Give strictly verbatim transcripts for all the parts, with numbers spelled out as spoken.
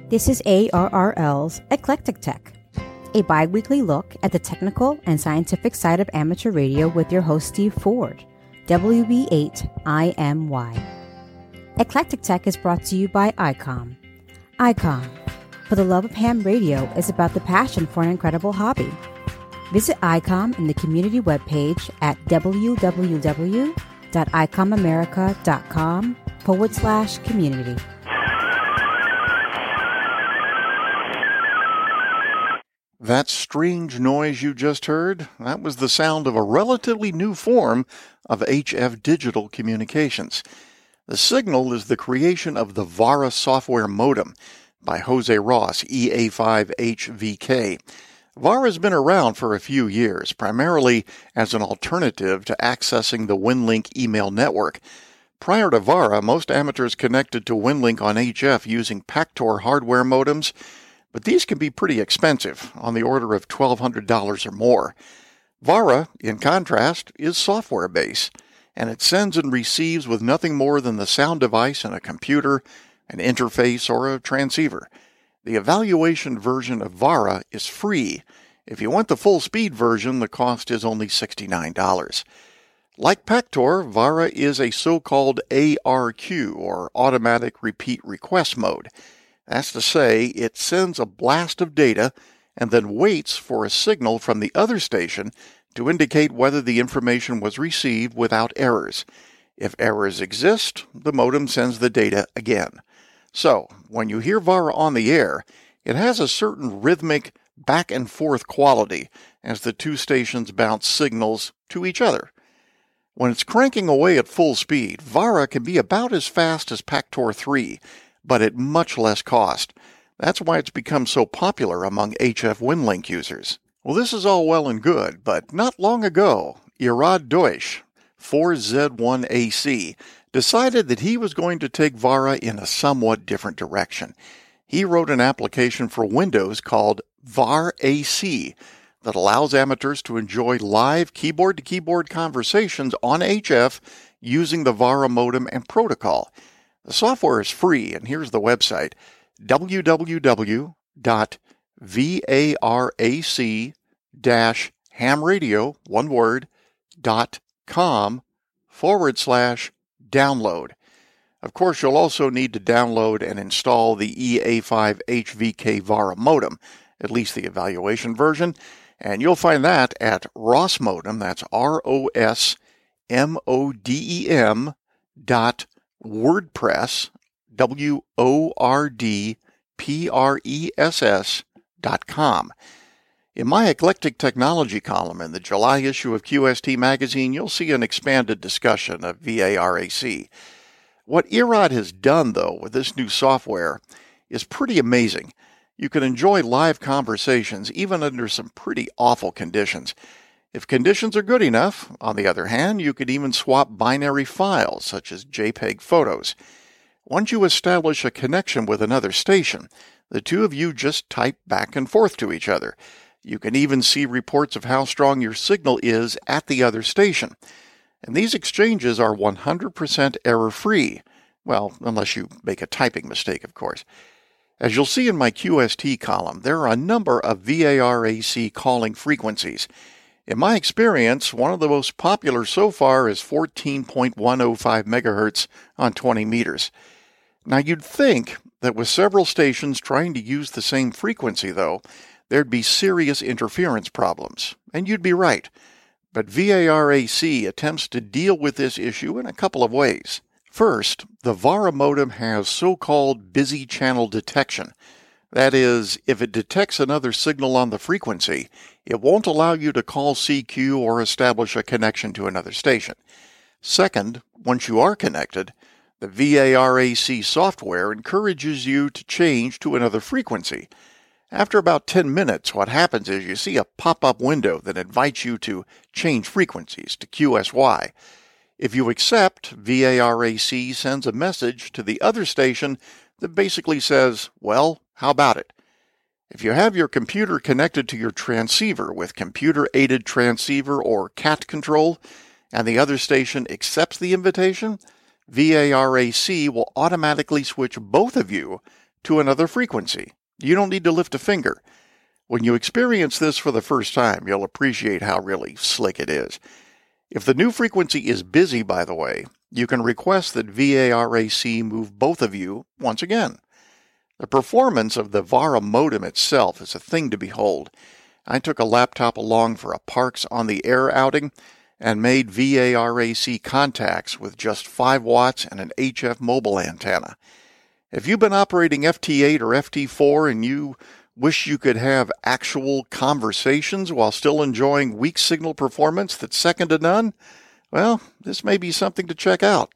This is A R R L's Eclectic Tech, a bi-weekly look at the technical and scientific side of amateur radio with your host Steve Ford, W B eight I M Y. Eclectic Tech is brought to you by I COM. I COM, for the love of ham radio, is about the passion for an incredible hobby. Visit I COM in the community webpage at www.icomamerica.com forward slash community. That strange noise you just heard, that was the sound of a relatively new form of H F digital communications. The signal is the creation of the VARA software modem by Jose Ross, E A five H V K. VARA has been around for a few years, primarily as an alternative to accessing the WinLink email network. Prior to VARA, most amateurs connected to WinLink on H F using Pactor hardware modems, but these can be pretty expensive, on the order of twelve hundred dollars or more. VARA, in contrast, is software-based, and it sends and receives with nothing more than the sound device in a computer, an interface, or a transceiver. The evaluation version of VARA is free. If you want the full-speed version, the cost is only sixty-nine dollars. Like Pactor, VARA is a so-called A R Q, or Automatic Repeat Request Mode. That's to say, it sends a blast of data and then waits for a signal from the other station to indicate whether the information was received without errors. If errors exist, the modem sends the data again. So, when you hear VARA on the air, it has a certain rhythmic back-and-forth quality as the two stations bounce signals to each other. When it's cranking away at full speed, VARA can be about as fast as Pactor three, but at much less cost. That's why it's become so popular among H F WinLink users. Well, this is all well and good, but not long ago, Irad Deutsch, four Z one A C, decided that he was going to take VARA in a somewhat different direction. He wrote an application for Windows called VAR-A C that allows amateurs to enjoy live keyboard-to-keyboard conversations on H F using the VARA modem and protocol. The software is free, and here's the website, www.varac-hamradio, one word, dot com forward slash download. Of course, you'll also need to download and install the E A five H V K VARA modem, at least the evaluation version, and you'll find that at Ross Modem, that's R O S M O D E M dot WordPress, W O R D P R E S S dot com. In my Eclectic Technology column in the July issue of Q S T magazine, you'll see an expanded discussion of VARAC. What Irad has done, though, with this new software is pretty amazing. You can enjoy live conversations even under some pretty awful conditions. If conditions are good enough, on the other hand, you could even swap binary files, such as JPEG photos. Once you establish a connection with another station, the two of you just type back and forth to each other. You can even see reports of how strong your signal is at the other station. And these exchanges are one hundred percent error-free. Well, unless you make a typing mistake, of course. As you'll see in my Q S T column, there are a number of VARAC calling frequencies. In my experience, one of the most popular so far is fourteen point one oh five megahertz on twenty meters. Now, you'd think that with several stations trying to use the same frequency, though, there'd be serious interference problems, and you'd be right. But VARAC attempts to deal with this issue in a couple of ways. First, the VARA modem has so-called busy channel detection. That is, if it detects another signal on the frequency, it won't allow you to call C Q or establish a connection to another station. Second, once you are connected, the VARAC software encourages you to change to another frequency. After about ten minutes, what happens is you see a pop-up window that invites you to change frequencies to Q S Y. If you accept, VARAC sends a message to the other station that basically says, well, how about it? If you have your computer connected to your transceiver with computer-aided transceiver or C A T control, and the other station accepts the invitation, VARAC will automatically switch both of you to another frequency. You don't need to lift a finger. When you experience this for the first time, you'll appreciate how really slick it is. If the new frequency is busy, by the way, you can request that V A R A C move both of you once again. The performance of the Vara modem itself is a thing to behold. I took a laptop along for a Parks on the Air outing and made V A R A C contacts with just five watts and an H F mobile antenna. If you've been operating F T eight or F T four and you wish you could have actual conversations while still enjoying weak signal performance that's second to none, well, this may be something to check out.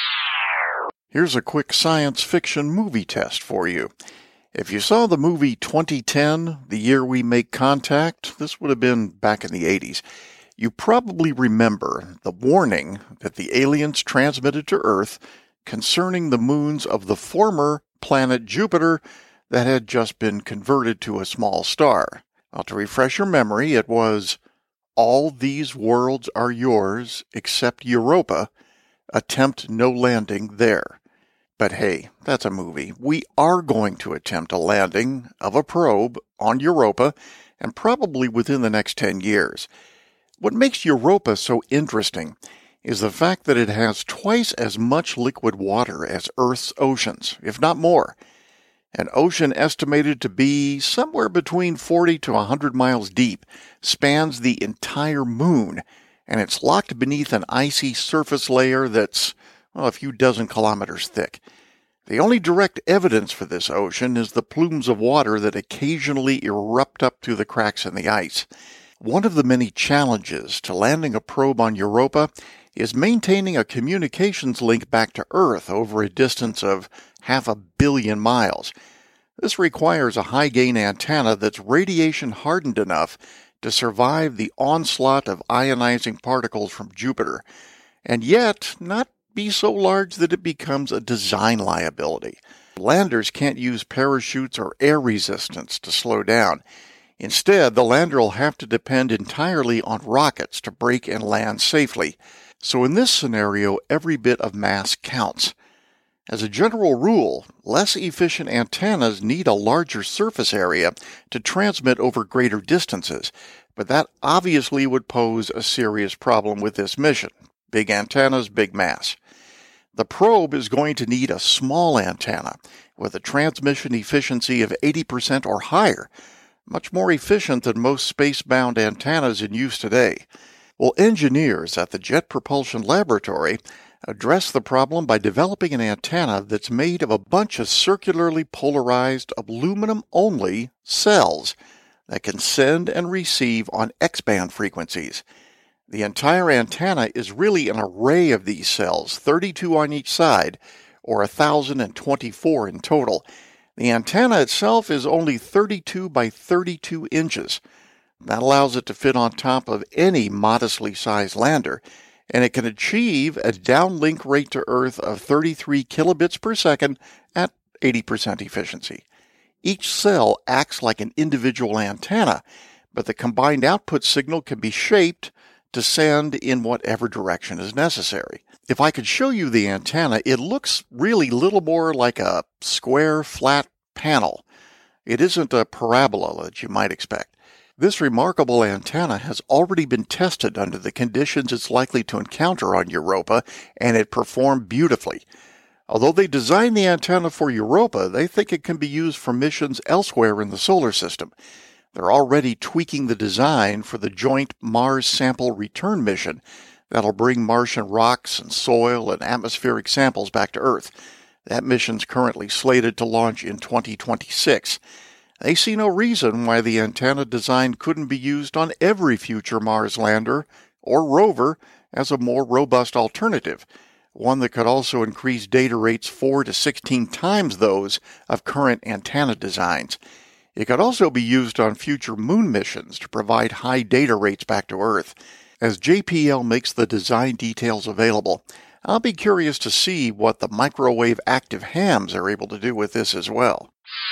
Here's a quick science fiction movie test for you. If you saw the movie twenty ten, The Year We Make Contact, this would have been back in the eighties, you probably remember the warning that the aliens transmitted to Earth concerning the moons of the former planet Jupiter that had just been converted to a small star. Now, to refresh your memory, it was, "All these worlds are yours except Europa. Attempt no landing there." But hey, that's a movie. We are going to attempt a landing of a probe on Europa, and probably within the next ten years. What makes Europa so interesting is the fact that it has twice as much liquid water as Earth's oceans, if not more. An ocean estimated to be somewhere between forty to one hundred miles deep spans the entire moon, and it's locked beneath an icy surface layer that's, well, a few dozen kilometers thick. The only direct evidence for this ocean is the plumes of water that occasionally erupt up through the cracks in the ice. One of the many challenges to landing a probe on Europa is maintaining a communications link back to Earth over a distance of half a billion miles. This requires a high-gain antenna that's radiation-hardened enough to survive the onslaught of ionizing particles from Jupiter, and yet not be so large that it becomes a design liability. Landers can't use parachutes or air resistance to slow down. Instead, the lander will have to depend entirely on rockets to brake and land safely. So in this scenario, every bit of mass counts. As a general rule, less efficient antennas need a larger surface area to transmit over greater distances, but that obviously would pose a serious problem with this mission. Big antennas, big mass. The probe is going to need a small antenna with a transmission efficiency of eighty percent or higher, much more efficient than most space-bound antennas in use today. Well, engineers at the Jet Propulsion Laboratory address the problem by developing an antenna that's made of a bunch of circularly polarized aluminum-only cells that can send and receive on X-band frequencies. The entire antenna is really an array of these cells, thirty-two on each side, or one thousand twenty-four in total. The antenna itself is only thirty-two by thirty-two inches. That allows it to fit on top of any modestly sized lander, and it can achieve a downlink rate to Earth of thirty-three kilobits per second at eighty percent efficiency. Each cell acts like an individual antenna, but the combined output signal can be shaped to send in whatever direction is necessary. If I could show you the antenna, it looks really little more like a square, flat panel. It isn't a parabola that you might expect. This remarkable antenna has already been tested under the conditions it's likely to encounter on Europa, and it performed beautifully. Although they designed the antenna for Europa, they think it can be used for missions elsewhere in the solar system. They're already tweaking the design for the joint Mars sample return mission that'll bring Martian rocks and soil and atmospheric samples back to Earth. That mission's currently slated to launch in twenty twenty-six. They see no reason why the antenna design couldn't be used on every future Mars lander or rover as a more robust alternative, one that could also increase data rates four to sixteen times those of current antenna designs. It could also be used on future moon missions to provide high data rates back to Earth. As J P L makes the design details available, I'll be curious to see what the microwave active hams are able to do with this as well.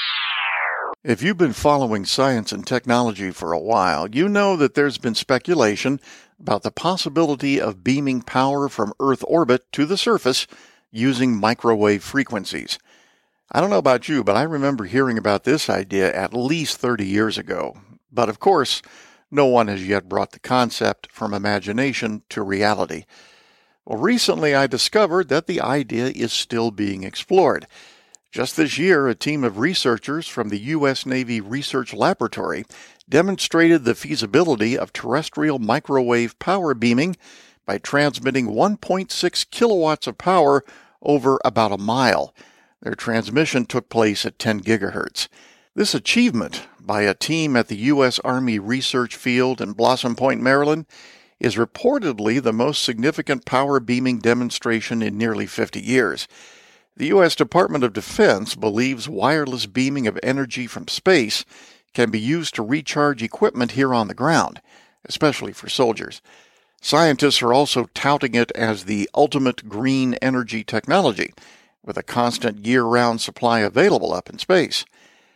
If you've been following science and technology for a while, you know that there's been speculation about the possibility of beaming power from Earth orbit to the surface using microwave frequencies. I don't know about you, but I remember hearing about this idea at least thirty years ago. But of course, no one has yet brought the concept from imagination to reality. Well, recently I discovered that the idea is still being explored. Just this year, a team of researchers from the U S Navy Research Laboratory demonstrated the feasibility of terrestrial microwave power beaming by transmitting one point six kilowatts of power over about a mile. Their transmission took place at ten gigahertz. This achievement by a team at the U S Army Research Field in Blossom Point, Maryland, is reportedly the most significant power beaming demonstration in nearly fifty years. The U S Department of Defense believes wireless beaming of energy from space can be used to recharge equipment here on the ground, especially for soldiers. Scientists are also touting it as the ultimate green energy technology, with a constant year-round supply available up in space.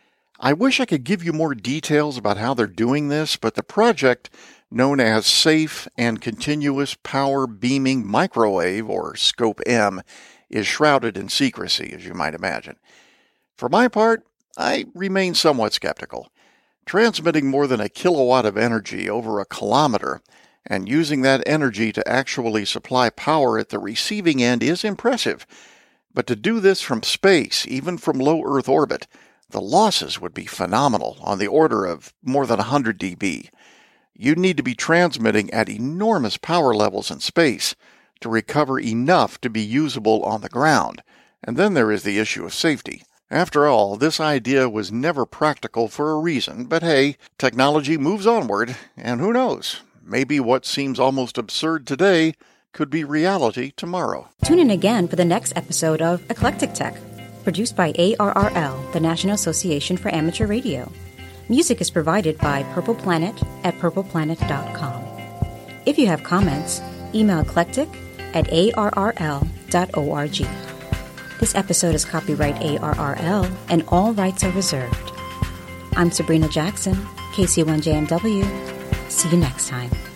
I wish I could give you more details about how they're doing this, but the project, known as Safe and Continuous Power Beaming Microwave, or SCOPE-M, is shrouded in secrecy, as you might imagine. For my part, I remain somewhat skeptical. Transmitting more than a kilowatt of energy over a kilometer and using that energy to actually supply power at the receiving end is impressive. But to do this from space, even from low Earth orbit, the losses would be phenomenal, on the order of more than one hundred decibels. You'd need to be transmitting at enormous power levels in space to recover enough to be usable on the ground. And then there is the issue of safety. After all, this idea was never practical for a reason, but hey, technology moves onward, and who knows, maybe what seems almost absurd today could be reality tomorrow. Tune in again for the next episode of Eclectic Tech, produced by A R R L, the National Association for Amateur Radio. Music is provided by Purple Planet at purple planet dot com. If you have comments, email eclectic at A R R L dot org. This episode is copyright A R R L and all rights are reserved. I'm Sabrina Jackson, K C one J M W. See you next time.